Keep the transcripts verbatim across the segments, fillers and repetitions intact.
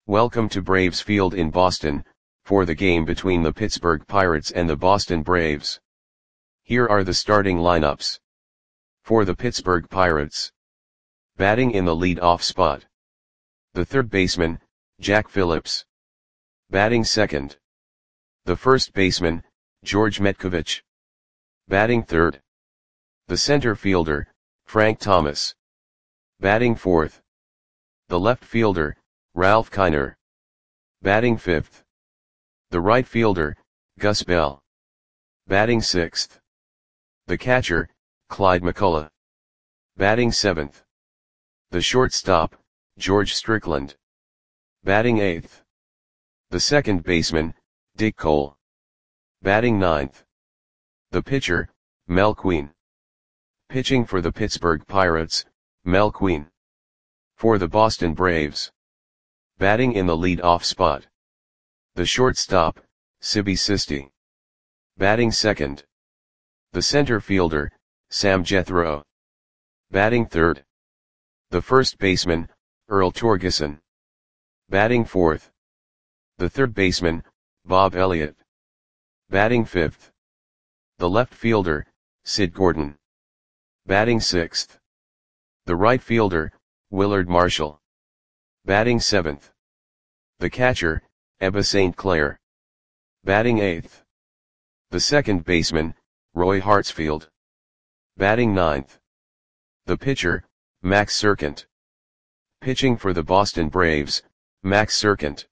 Welcome to Braves Field in Boston, for the game between the Pittsburgh Pirates and the Boston Braves. Here are the starting lineups. For the Pittsburgh Pirates. Batting in the lead-off spot. The third baseman, Jack Phillips. Batting second. The first baseman, George Metcovich. Batting third. The center fielder, Frank Thomas. Batting fourth. The left fielder, Ralph Kiner. Batting fifth. The right fielder, Gus Bell. Batting sixth. The catcher, Clyde McCullough. Batting seventh. The shortstop, George Strickland. Batting eighth. The second baseman, Dick Cole. Batting ninth. The pitcher, Mel Queen. Pitching for the Pittsburgh Pirates, Mel Queen. For the Boston Braves. Batting in the lead-off spot. The shortstop, Sibi Sisti. Batting second. The center fielder, Sam Jethro. Batting third. The first baseman, Earl Torgeson. Batting fourth. The third baseman, Bob Elliott. Batting fifth. The left fielder, Sid Gordon. Batting sixth. The right fielder, Willard Marshall. Batting seventh. The catcher, Ebba Saint Clair. Batting eighth. The second baseman, Roy Hartsfield. Batting ninth. The pitcher, Max Serkent. Pitching for the Boston Braves, Max Serkent.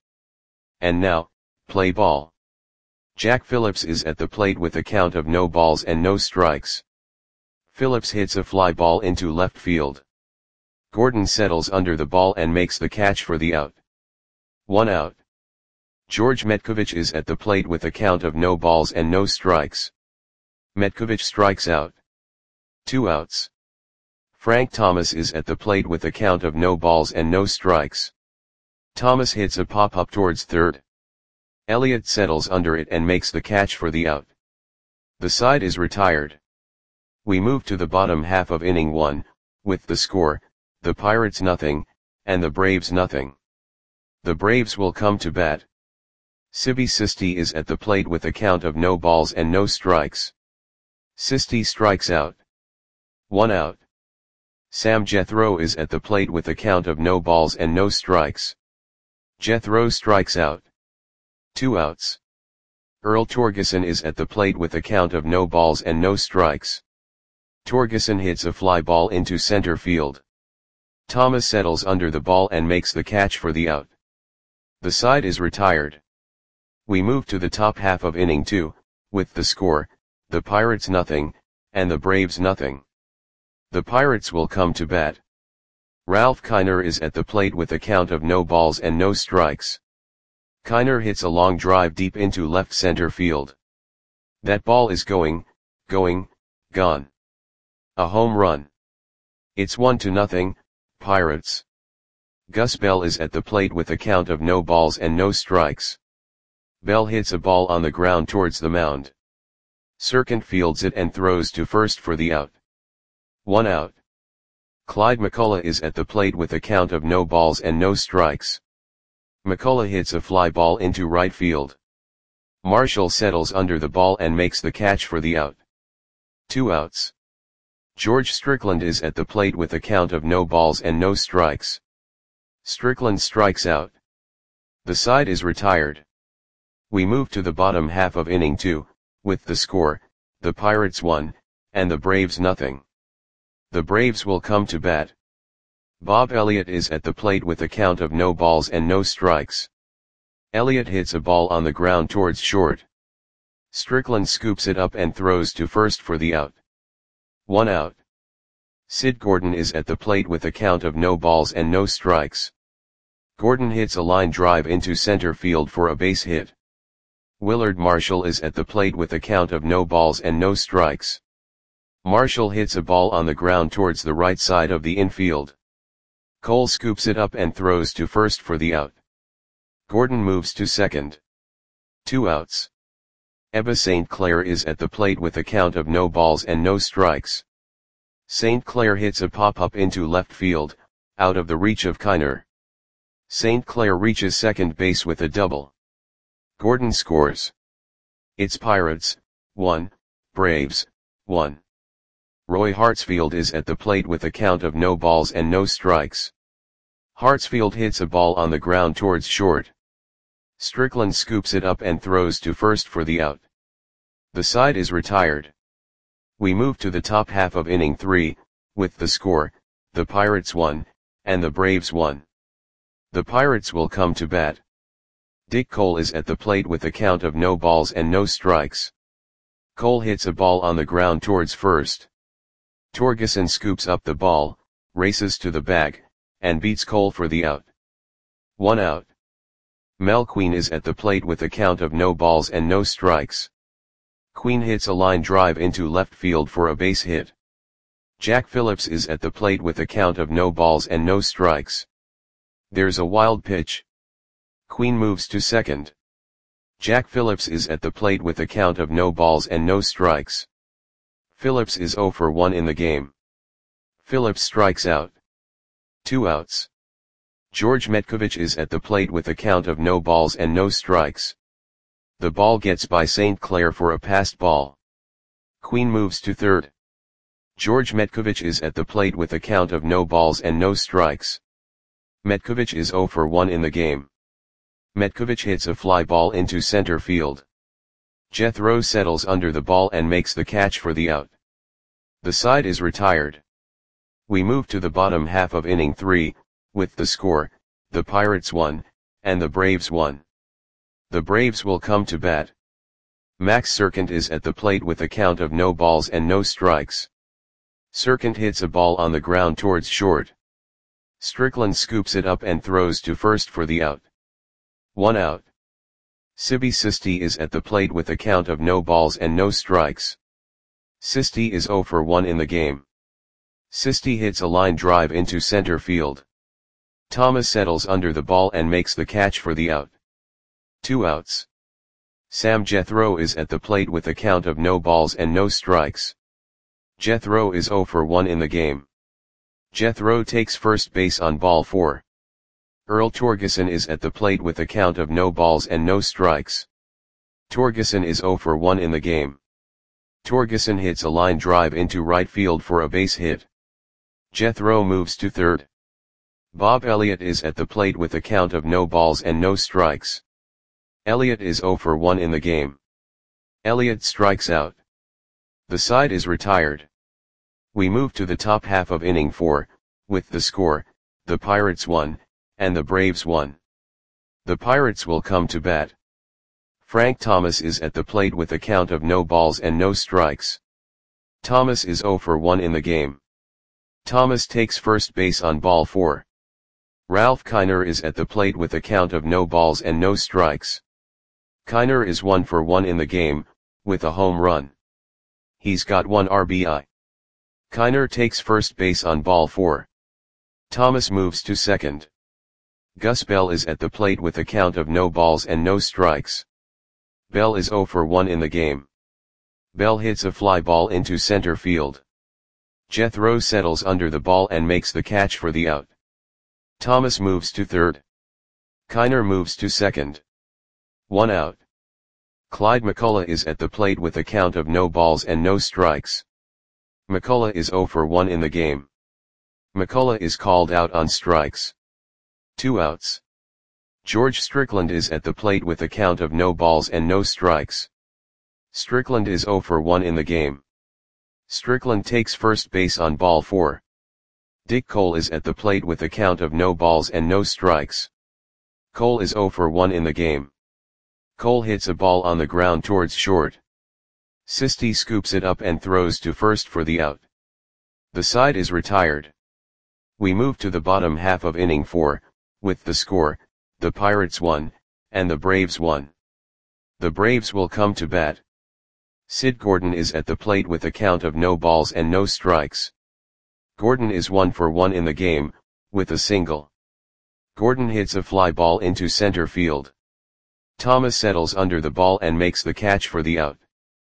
And now, play ball. Jack Phillips is at the plate with a count of no balls and no strikes. Phillips hits a fly ball into left field. Gordon settles under the ball and makes the catch for the out. One out. George Metcovich is at the plate with a count of no balls and no strikes. Metcovich strikes out. Two outs. Frank Thomas is at the plate with a count of no balls and no strikes. Thomas hits a pop-up towards third. Elliott settles under it and makes the catch for the out. The side is retired. We move to the bottom half of inning one, with the score, the Pirates nothing, and the Braves nothing. The Braves will come to bat. Sibi Sisti is at the plate with a count of no balls and no strikes. Sisti strikes out. One out. Sam Jethro is at the plate with a count of no balls and no strikes. Jethro strikes out. Two outs. Earl Torgeson is at the plate with a count of no balls and no strikes. Torgeson hits a fly ball into center field. Thomas settles under the ball and makes the catch for the out. The side is retired. We move to the top half of inning two, with the score, the Pirates nothing, and the Braves nothing. The Pirates will come to bat. Ralph Kiner is at the plate with a count of no balls and no strikes. Kiner hits a long drive deep into left center field. That ball is going, going, gone. A home run. It's one to nothing, Pirates. Gus Bell is at the plate with a count of no balls and no strikes. Bell hits a ball on the ground towards the mound. Serkent fields it and throws to first for the out. One out. Clyde McCullough is at the plate with a count of no balls and no strikes. McCullough hits a fly ball into right field. Marshall settles under the ball and makes the catch for the out. Two outs. George Strickland is at the plate with a count of no balls and no strikes. Strickland strikes out. The side is retired. We move to the bottom half of inning two, with the score, the Pirates one, and the Braves nothing. The Braves will come to bat. Bob Elliott is at the plate with a count of no balls and no strikes. Elliott hits a ball on the ground towards short. Strickland scoops it up and throws to first for the out. One out. Sid Gordon is at the plate with a count of no balls and no strikes. Gordon hits a line drive into center field for a base hit. Willard Marshall is at the plate with a count of no balls and no strikes. Marshall hits a ball on the ground towards the right side of the infield. Cole scoops it up and throws to first for the out. Gordon moves to second. Two outs. Ebba Saint Clair is at the plate with a count of no balls and no strikes. Saint Clair hits a pop-up into left field, out of the reach of Kiner. Saint Clair reaches second base with a double. Gordon scores. It's Pirates, one, Braves, one. Roy Hartsfield is at the plate with a count of no balls and no strikes. Hartsfield hits a ball on the ground towards short. Strickland scoops it up and throws to first for the out. The side is retired. We move to the top half of inning three, with the score, the Pirates one, and the Braves one. The Pirates will come to bat. Dick Cole is at the plate with a count of no balls and no strikes. Cole hits a ball on the ground towards first. Torgeson scoops up the ball, races to the bag, and beats Cole for the out. One out. Mel Queen is at the plate with a count of no balls and no strikes. Queen hits a line drive into left field for a base hit. Jack Phillips is at the plate with a count of no balls and no strikes. There's a wild pitch. Queen moves to second. Jack Phillips is at the plate with a count of no balls and no strikes. Phillips is oh for one in the game. Phillips strikes out. Two outs. George Metkovich is at the plate with a count of no balls and no strikes. The ball gets by Saint Clair for a passed ball. Queen moves to third. George Metkovich is at the plate with a count of no balls and no strikes. Metkovich is oh for one in the game. Metkovich hits a fly ball into center field. Jethro settles under the ball and makes the catch for the out. The side is retired. We move to the bottom half of inning three, with the score, the Pirates one, and the Braves one. The Braves will come to bat. Max Serkant is at the plate with a count of no balls and no strikes. Serkant hits a ball on the ground towards short. Strickland scoops it up and throws to first for the out. One out. Sibby Sisti is at the plate with a count of no balls and no strikes. Sisti is oh for one in the game. Sisti hits a line drive into center field. Thomas settles under the ball and makes the catch for the out. Two outs. Sam Jethro is at the plate with a count of no balls and no strikes. Jethro is oh for one in the game. Jethro takes first base on ball four. Earl Torgeson is at the plate with a count of no balls and no strikes. Torgeson is oh for one in the game. Torgeson hits a line drive into right field for a base hit. Jethro moves to third. Bob Elliott is at the plate with a count of no balls and no strikes. Elliott is oh for one in the game. Elliott strikes out. The side is retired. We move to the top half of inning four, with the score, the Pirates one, and the Braves one. The Pirates will come to bat. Frank Thomas is at the plate with a count of no balls and no strikes. Thomas is oh for one in the game. Thomas takes first base on ball four. Ralph Kiner is at the plate with a count of no balls and no strikes. Kiner is one for one in the game, with a home run. He's got one R B I. Kiner takes first base on ball four. Thomas moves to second. Gus Bell is at the plate with a count of no balls and no strikes. Bell is oh for one in the game. Bell hits a fly ball into center field. Jethro settles under the ball and makes the catch for the out. Thomas moves to third. Kiner moves to second. One out. Clyde McCullough is at the plate with a count of no balls and no strikes. McCullough is oh for one in the game. McCullough is called out on strikes. Two outs. George Strickland is at the plate with a count of no balls and no strikes. Strickland is oh for one in the game. Strickland takes first base on ball four. Dick Cole is at the plate with a count of no balls and no strikes. Cole is oh for one in the game. Cole hits a ball on the ground towards short. Sisti scoops it up and throws to first for the out. The side is retired. We move to the bottom half of inning four, with the score, the Pirates one, and the Braves one. The Braves will come to bat. Sid Gordon is at the plate with a count of no balls and no strikes. Gordon is one for one in the game, with a single. Gordon hits a fly ball into center field. Thomas settles under the ball and makes the catch for the out.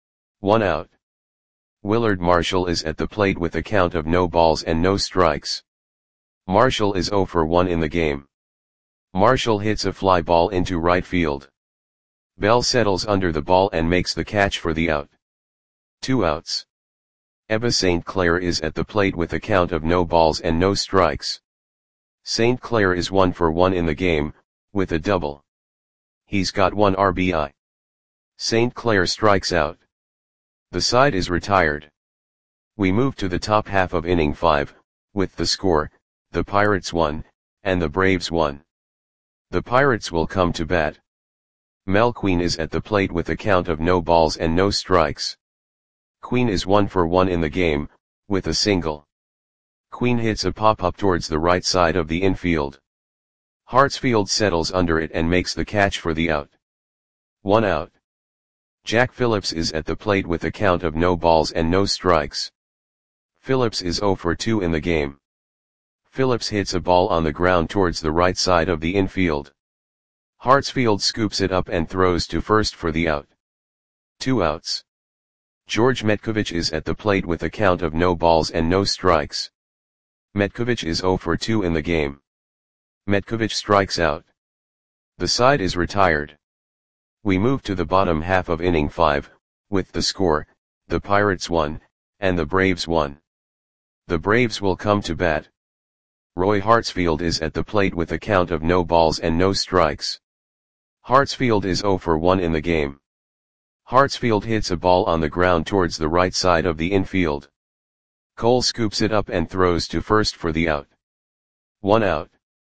One out. Willard Marshall is at the plate with a count of no balls and no strikes. Marshall is oh for one in the game. Marshall hits a fly ball into right field. Bell settles under the ball and makes the catch for the out. Two outs. Eva Saint Clair is at the plate with a count of no balls and no strikes. Saint Clair is one for one in the game, with a double. He's got one R B I. Saint Clair strikes out. The side is retired. We move to the top half of inning five, with the score, the Pirates won, and the Braves won. The Pirates will come to bat. Mel Queen is at the plate with a count of no balls and no strikes. Queen is one for one in the game, with a single. Queen hits a pop-up towards the right side of the infield. Hartsfield settles under it and makes the catch for the out. One out. Jack Phillips is at the plate with a count of no balls and no strikes. Phillips is oh for two in the game. Phillips hits a ball on the ground towards the right side of the infield. Hartsfield scoops it up and throws to first for the out. Two outs. George Metkovich is at the plate with a count of no balls and no strikes. Metkovich is oh for two in the game. Metkovich strikes out. The side is retired. We move to the bottom half of inning five, with the score, the Pirates won, and the Braves won. The Braves will come to bat. Roy Hartsfield is at the plate with a count of no balls and no strikes. Hartsfield is oh for one in the game. Hartsfield hits a ball on the ground towards the right side of the infield. Cole scoops it up and throws to first for the out. One out.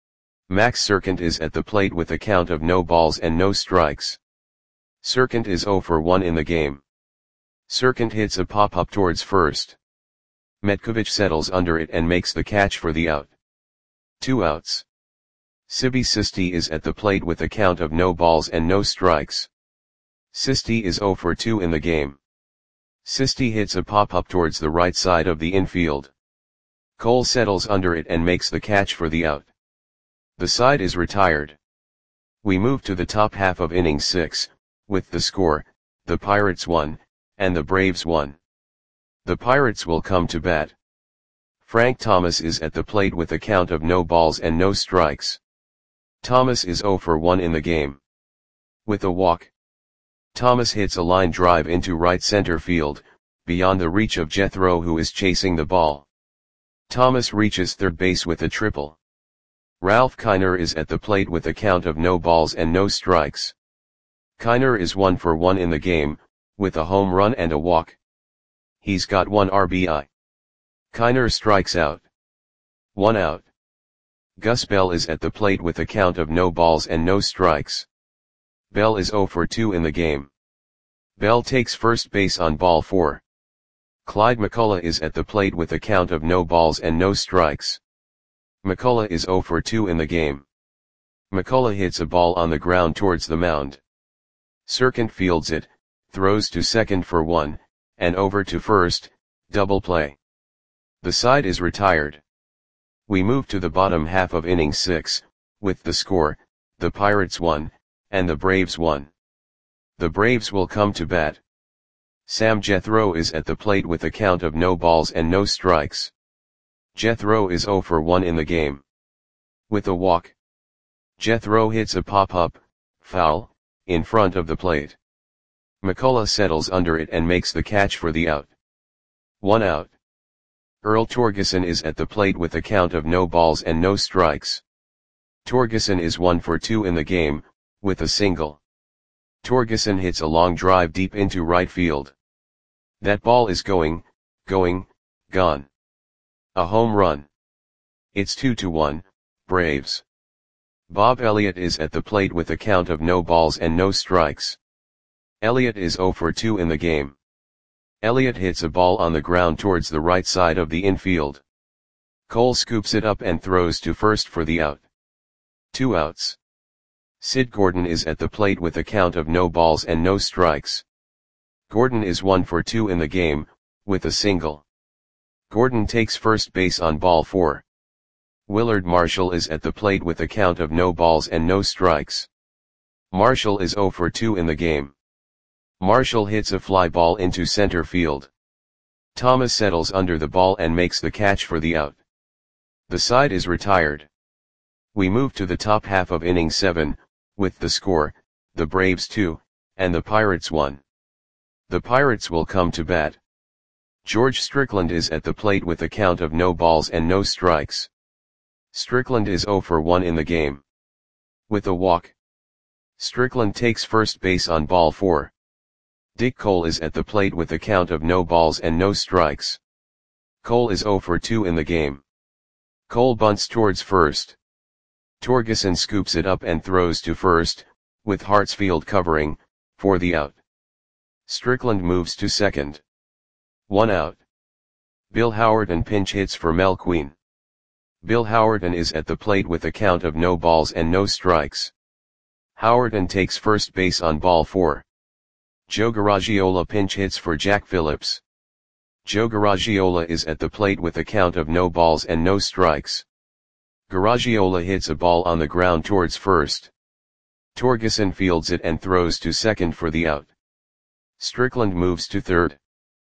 Max Serkant is at the plate with a count of no balls and no strikes. Serkant is oh for one in the game. Serkant hits a pop-up towards first. Metkovich settles under it and makes the catch for the out. Two outs. Sibi Sisti is at the plate with a count of no balls and no strikes. Sisti is oh for two in the game. Sisti hits a pop-up towards the right side of the infield. Cole settles under it and makes the catch for the out. The side is retired. We move to the top half of inning six, with the score, the Pirates won, and the Braves won. The Pirates will come to bat. Frank Thomas is at the plate with a count of no balls and no strikes. Thomas is oh for one in the game. With a walk. Thomas hits a line drive into right center field, beyond the reach of Jethro, who is chasing the ball. Thomas reaches third base with a triple. Ralph Kiner is at the plate with a count of no balls and no strikes. Kiner is one for one in the game, with a home run and a walk. He's got one R B I. Kiner strikes out. One out. Gus Bell is at the plate with a count of no balls and no strikes. Bell is oh for two in the game. Bell takes first base on ball four. Clyde McCullough is at the plate with a count of no balls and no strikes. McCullough is oh for two in the game. McCullough hits a ball on the ground towards the mound. Serkant fields it, throws to second for one, and over to first, double play. The side is retired. We move to the bottom half of inning six, with the score, the Pirates won, and the Braves won. The Braves will come to bat. Sam Jethro is at the plate with a count of no balls and no strikes. Jethro is oh for one in the game. With a walk. Jethro hits a pop-up, foul, in front of the plate. McCullough settles under it and makes the catch for the out. One out. Earl Torgeson is at the plate with a count of no balls and no strikes. Torgeson is one for two in the game, with a single. Torgeson hits a long drive deep into right field. That ball is going, going, gone. A home run. It's two to one, Braves. Bob Elliott is at the plate with a count of no balls and no strikes. Elliott is oh for two in the game. Elliott hits a ball on the ground towards the right side of the infield. Cole scoops it up and throws to first for the out. Two outs. Sid Gordon is at the plate with a count of no balls and no strikes. Gordon is one for two in the game, with a single. Gordon takes first base on ball four. Willard Marshall is at the plate with a count of no balls and no strikes. Marshall is oh for two in the game. Marshall hits a fly ball into center field. Thomas settles under the ball and makes the catch for the out. The side is retired. We move to the top half of inning seven, with the score, the Braves two, and the Pirates one. The Pirates will come to bat. George Strickland is at the plate with a count of no balls and no strikes. Strickland is oh for one in the game. With a walk. Strickland takes first base on ball four. Dick Cole is at the plate with a count of no balls and no strikes. Cole is oh for two in the game. Cole bunts towards first. Torgeson scoops it up and throws to first, with Hartsfield covering, for the out. Strickland moves to second. One out. Bill Howerton pinch hits for Mel Queen. Bill Howerton is at the plate with a count of no balls and no strikes. Howerton takes first base on ball four. Joe Garagiola pinch hits for Jack Phillips. Joe Garagiola is at the plate with a count of no balls and no strikes. Garagiola hits a ball on the ground towards first. Torgeson fields it and throws to second for the out. Strickland moves to third.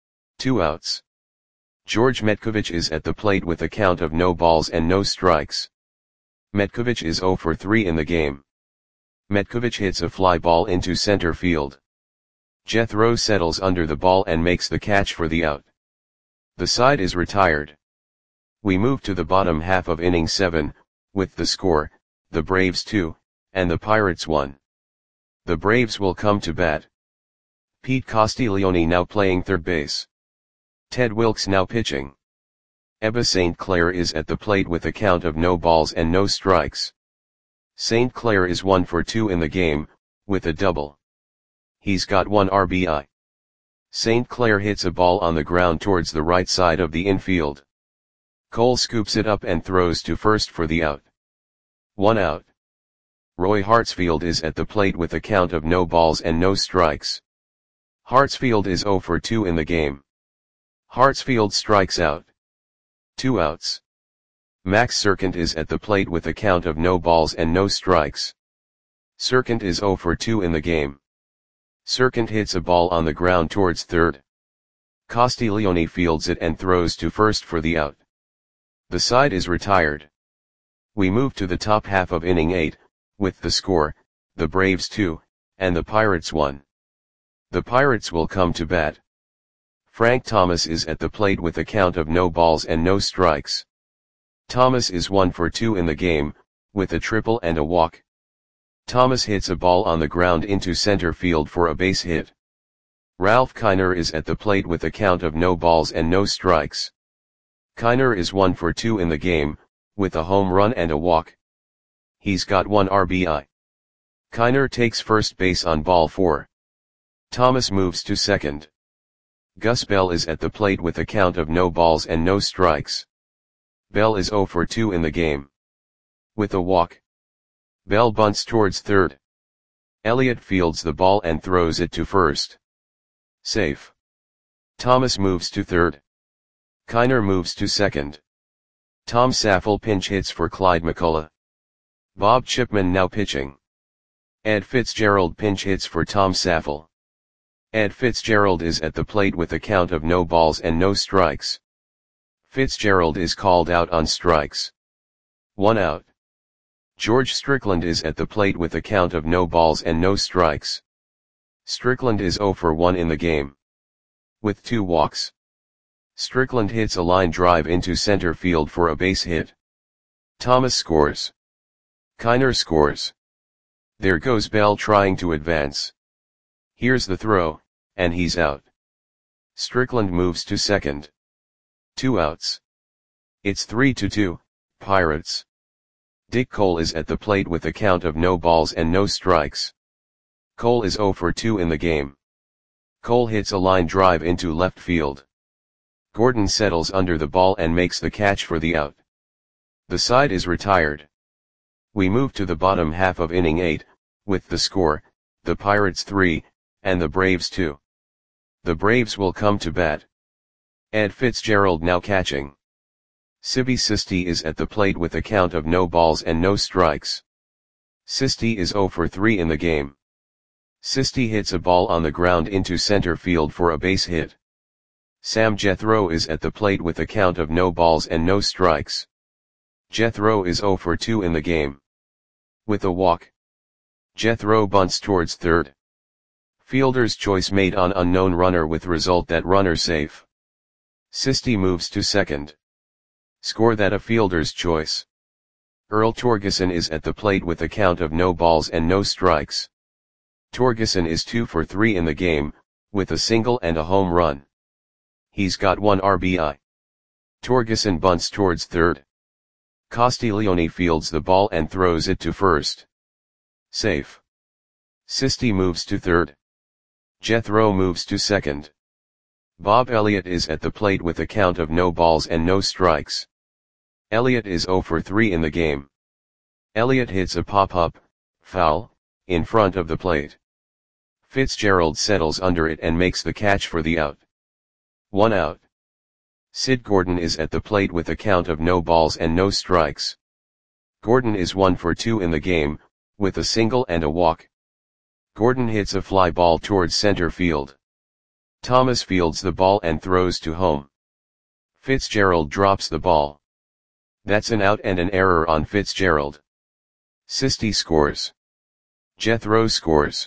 Two outs. George Metcovich is at the plate with a count of no balls and no strikes. Metcovich is oh for three in the game. Metcovich hits a fly ball into center field. Jethro settles under the ball and makes the catch for the out. The side is retired. We move to the bottom half of inning seven, with the score, the Braves two, and the Pirates one. The Braves will come to bat. Pete Castiglione now playing third base. Ted Wilkes now pitching. Ebba Saint Clair is at the plate with a count of no balls and no strikes. Saint Clair is one for two in the game, with a double. He's got one R B I. Saint Clair hits a ball on the ground towards the right side of the infield. Cole scoops it up and throws to first for the out. One out. Roy Hartsfield is at the plate with a count of no balls and no strikes. Hartsfield is oh for two in the game. Hartsfield strikes out. Two outs. Max Serkant is at the plate with a count of no balls and no strikes. Serkant is oh for two in the game. Serkant hits a ball on the ground towards third. Castiglione fields it and throws to first for the out. The side is retired. We move to the top half of inning eight, with the score, the Braves two, and the Pirates one. The Pirates will come to bat. Frank Thomas is at the plate with a count of no balls and no strikes. Thomas is one for two in the game, with a triple and a walk. Thomas hits a ball on the ground into center field for a base hit. Ralph Kiner is at the plate with a count of no balls and no strikes. Kiner is one for two in the game, with a home run and a walk. He's got one R B I. Kiner takes first base on ball four. Thomas moves to second. Gus Bell is at the plate with a count of no balls and no strikes. Bell is oh for two in the game. With a walk. Bell bunts towards third. Elliott fields the ball and throws it to first. Safe. Thomas moves to third. Kiner moves to second. Tom Saffel pinch hits for Clyde McCullough. Bob Chipman now pitching. Ed Fitzgerald pinch hits for Tom Saffel. Ed Fitzgerald is at the plate with a count of no balls and no strikes. Fitzgerald is called out on strikes. One out. George Strickland is at the plate with a count of no balls and no strikes. Strickland is oh for one in the game. With two walks. Strickland hits a line drive into center field for a base hit. Thomas scores. Kiner scores. There goes Bell trying to advance. Here's the throw, and he's out. Strickland moves to second. Two outs. It's three to two, Pirates. Dick Cole is at the plate with a count of no balls and no strikes. Cole is oh for two in the game. Cole hits a line drive into left field. Gordon settles under the ball and makes the catch for the out. The side is retired. We move to the bottom half of inning eight, with the score, the Pirates three, and the Braves two. The Braves will come to bat. Ed Fitzgerald now catching. Sibby Sisti is at the plate with a count of no balls and no strikes. Sisti is oh for three in the game. Sisti hits a ball on the ground into center field for a base hit. Sam Jethro is at the plate with a count of no balls and no strikes. Jethro is oh for two in the game. With a walk. Jethro bunts towards third. Fielder's choice made on unknown runner with result that runner safe. Sisti moves to second. Score that a fielder's choice. Earl Torgeson is at the plate with a count of no balls and no strikes. Torgeson is two for three in the game, with a single and a home run. He's got one R B I. Torgeson bunts towards third. Castiglione fields the ball and throws it to first. Safe. Sisti moves to third. Jethro moves to second. Bob Elliott is at the plate with a count of no balls and no strikes. Elliott is zero for three in the game. Elliott hits a pop-up, foul, in front of the plate. Fitzgerald settles under it and makes the catch for the out. One out. Sid Gordon is at the plate with a count of no balls and no strikes. Gordon is one for two in the game, with a single and a walk. Gordon hits a fly ball towards center field. Thomas fields the ball and throws to home. Fitzgerald drops the ball. That's an out and an error on Fitzgerald. Sisti scores. Jethro scores.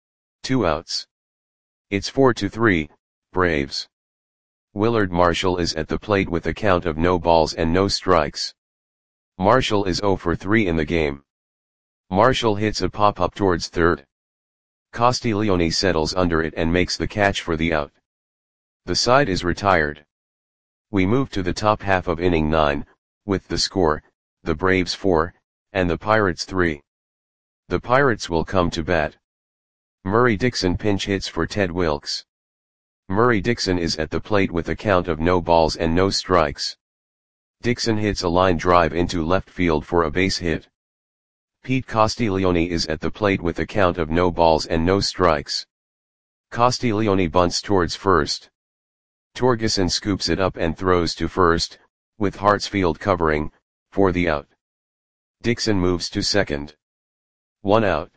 Two outs. It's four to three, Braves. Willard Marshall is at the plate with a count of no balls and no strikes. Marshall is zero for three in the game. Marshall hits a pop-up towards third. Castiglione settles under it and makes the catch for the out. The side is retired. We move to the top half of inning nine, with the score, the Braves four, and the Pirates three. The Pirates will come to bat. Murray Dixon pinch hits for Ted Wilkes. Murray Dixon is at the plate with a count of no balls and no strikes. Dixon hits a line drive into left field for a base hit. Pete Castiglione is at the plate with a count of no balls and no strikes. Castiglione bunts towards first. Torgeson scoops it up and throws to first, with Hartsfield covering, for the out. Dixon moves to second. One out.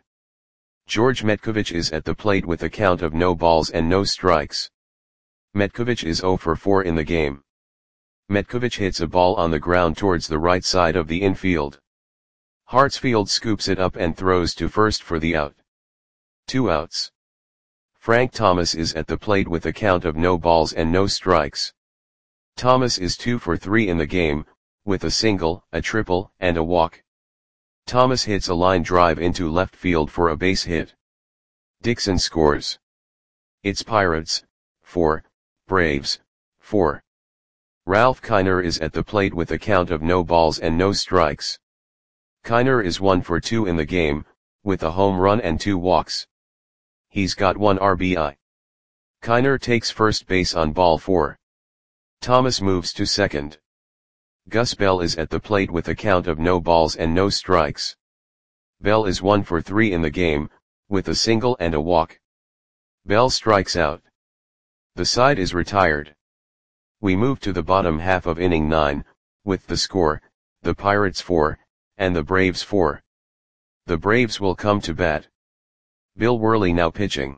George Metkovich is at the plate with a count of no balls and no strikes. Metkovich is zero for four in the game. Metkovich hits a ball on the ground towards the right side of the infield. Hartsfield scoops it up and throws to first for the out. Two outs. Frank Thomas is at the plate with a count of no balls and no strikes. Thomas is two for three in the game, with a single, a triple, and a walk. Thomas hits a line drive into left field for a base hit. Dixon scores. It's Pirates, four, Braves, four. Ralph Kiner is at the plate with a count of no balls and no strikes. Kiner is one for two in the game, with a home run and two walks. He's got one R B I. Kiner takes first base on ball four. Thomas moves to second. Gus Bell is at the plate with a count of no balls and no strikes. Bell is one for three in the game, with a single and a walk. Bell strikes out. The side is retired. We move to the bottom half of inning nine, with the score, the Pirates four, and the Braves four. The Braves will come to bat. Bill Worley now pitching.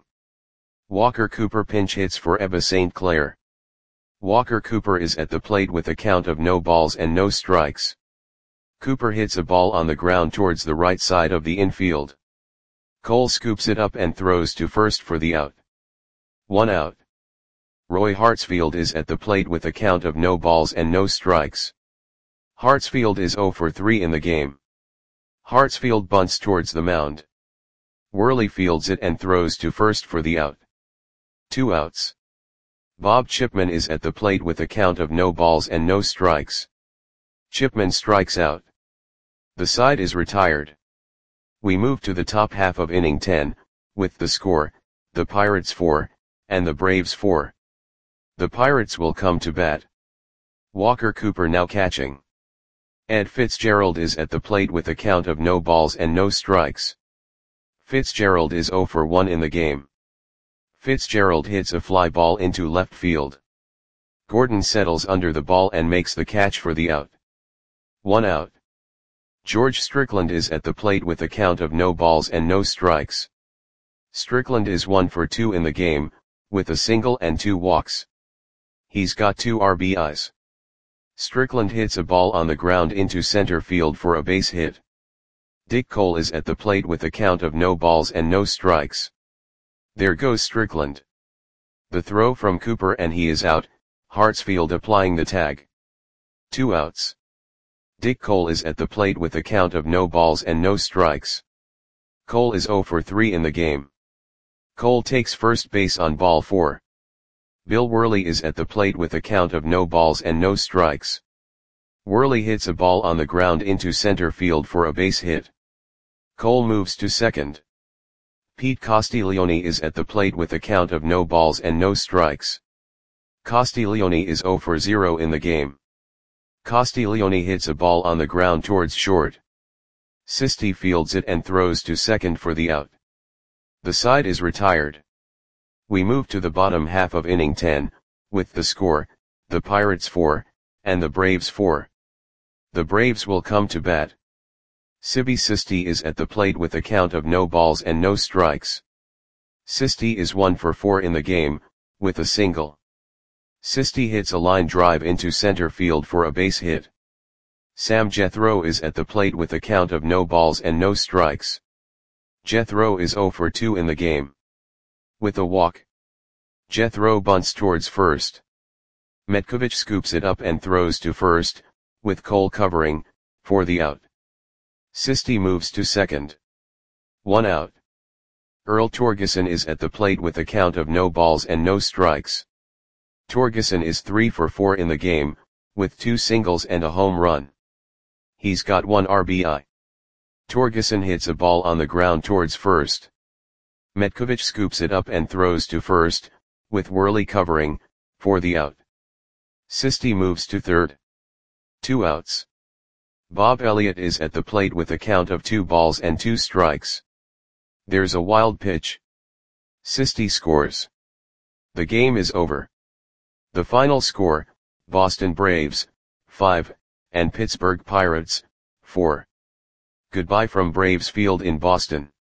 Walker Cooper pinch hits for Ebba Saint Clair. Walker Cooper is at the plate with a count of no balls and no strikes. Cooper hits a ball on the ground towards the right side of the infield. Cole scoops it up and throws to first for the out. One out. Roy Hartsfield is at the plate with a count of no balls and no strikes. Hartsfield is zero for three in the game. Hartsfield bunts towards the mound. Worley fields it and throws to first for the out. Two outs. Bob Chipman is at the plate with a count of no balls and no strikes. Chipman strikes out. The side is retired. We move to the top half of inning ten, with the score, the Pirates four, and the Braves four. The Pirates will come to bat. Walker Cooper now catching. Ed Fitzgerald is at the plate with a count of no balls and no strikes. Fitzgerald is zero for one in the game. Fitzgerald hits a fly ball into left field. Gordon settles under the ball and makes the catch for the out. One out. George Strickland is at the plate with a count of no balls and no strikes. Strickland is one for two in the game, with a single and two walks. He's got two R B Is. Strickland hits a ball on the ground into center field for a base hit. Dick Cole is at the plate with a count of no balls and no strikes. There goes Strickland. The throw from Cooper and he is out, Hartsfield applying the tag. Two outs. Dick Cole is at the plate with a count of no balls and no strikes. Cole is oh for three in the game. Cole takes first base on ball four. Bill Worley is at the plate with a count of no balls and no strikes. Worley hits a ball on the ground into center field for a base hit. Cole moves to second. Pete Castiglione is at the plate with a count of no balls and no strikes. Castiglione is oh for zero in the game. Castiglione hits a ball on the ground towards short. Sisti fields it and throws to second for the out. The side is retired. We move to the bottom half of inning ten, with the score, the Pirates four, and the Braves four. The Braves will come to bat. Sibi Sisti is at the plate with a count of no balls and no strikes. Sisti is one for four in the game, with a single. Sisti hits a line drive into center field for a base hit. Sam Jethro is at the plate with a count of no balls and no strikes. Jethro is oh for two in the game. With a walk. Jethro bunts towards first. Metkovich scoops it up and throws to first, with Cole covering, for the out. Sisti moves to second. One out. Earl Torgeson is at the plate with a count of no balls and no strikes. Torgeson is three for four in the game, with two singles and a home run. He's got one R B I. Torgeson hits a ball on the ground towards first. Metkovich scoops it up and throws to first, with Worley covering, for the out. Sisti moves to third. Two outs. Bob Elliott is at the plate with a count of two balls and two strikes. There's a wild pitch. Sisti scores. The game is over. The final score, Boston Braves, five, and Pittsburgh Pirates, four. Goodbye from Braves Field in Boston.